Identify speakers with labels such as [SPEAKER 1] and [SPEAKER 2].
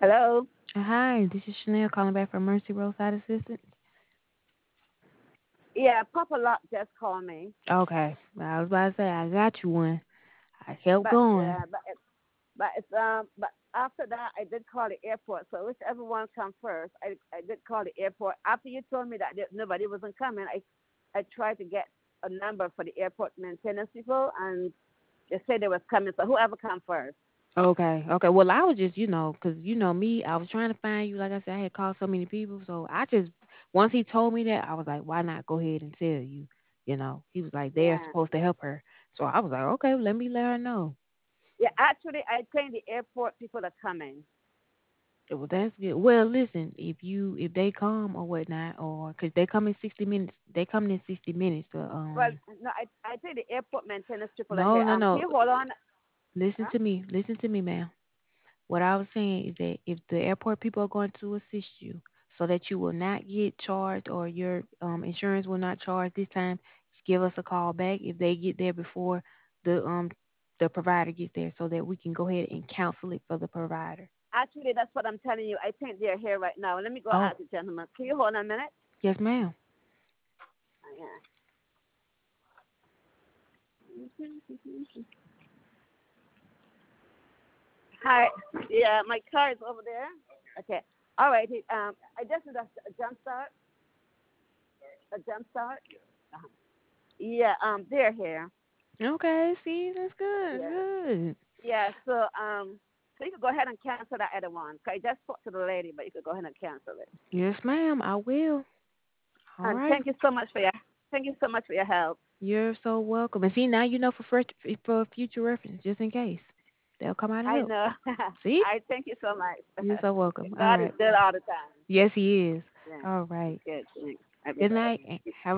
[SPEAKER 1] Hello?
[SPEAKER 2] Hi, this is Chanel calling back from Mercy Roadside Assistance.
[SPEAKER 1] Yeah, Papa Lot just called me.
[SPEAKER 2] Okay, I was about to say I got you one. I kept
[SPEAKER 1] But
[SPEAKER 2] going.
[SPEAKER 1] yeah, but after that I did call the airport. So whichever one come first, I did call the airport. After you told me that nobody wasn't coming, I tried to get a number for the airport maintenance people, and they said they was coming. So whoever come first.
[SPEAKER 2] Okay, okay. Well, I was just, 'cause you know me, I was trying to find you. Like I said, I had called so many people, so I just once he told me that, I was like, why not go ahead and tell you? He was like they're
[SPEAKER 1] Yeah.
[SPEAKER 2] supposed to help her, so I was like, okay, let her know.
[SPEAKER 1] Yeah, actually I think the airport people are coming.
[SPEAKER 2] Well, that's good. Well, listen, if they come or whatnot, or because they come in 60 minutes, they come in 60 minutes.
[SPEAKER 1] Well, no, I think the airport maintenance people are
[SPEAKER 2] No,
[SPEAKER 1] here.
[SPEAKER 2] no,
[SPEAKER 1] Can
[SPEAKER 2] no.
[SPEAKER 1] you hold on?
[SPEAKER 2] Listen
[SPEAKER 1] Huh?
[SPEAKER 2] to me. Listen to me, ma'am. What I was saying is that if the airport people are going to assist you so that you will not get charged or your insurance will not charge this time, just give us a call back if they get there before the provider gets there so that we can go ahead and cancel it for the provider.
[SPEAKER 1] Actually, that's what I'm telling you. I think they're here right now. Let me go
[SPEAKER 2] Oh,
[SPEAKER 1] ask the gentleman. Can you hold on a minute?
[SPEAKER 2] yes, ma'am.
[SPEAKER 1] Yeah. Hi. Yeah, my car is over there. Okay. All right. I just did a jump start. A jump start. Uh-huh. Yeah. They're here.
[SPEAKER 2] Okay, see, that's good,
[SPEAKER 1] Yeah.
[SPEAKER 2] good.
[SPEAKER 1] Yeah. So you could go ahead and cancel that other one. 'Cause I just spoke to the lady, but you could go ahead and cancel it.
[SPEAKER 2] Yes, ma'am, I will. All
[SPEAKER 1] And
[SPEAKER 2] right.
[SPEAKER 1] thank you so much for your help.
[SPEAKER 2] You're so welcome. And see, now you know for future reference, just in case. They'll come out and
[SPEAKER 1] I
[SPEAKER 2] help.
[SPEAKER 1] know.
[SPEAKER 2] See?
[SPEAKER 1] I thank you so much.
[SPEAKER 2] You're so welcome. All
[SPEAKER 1] God is
[SPEAKER 2] right.
[SPEAKER 1] good all the time.
[SPEAKER 2] Yes, he is.
[SPEAKER 1] Yeah.
[SPEAKER 2] All right.
[SPEAKER 1] Good. Thanks.
[SPEAKER 2] Good night. And have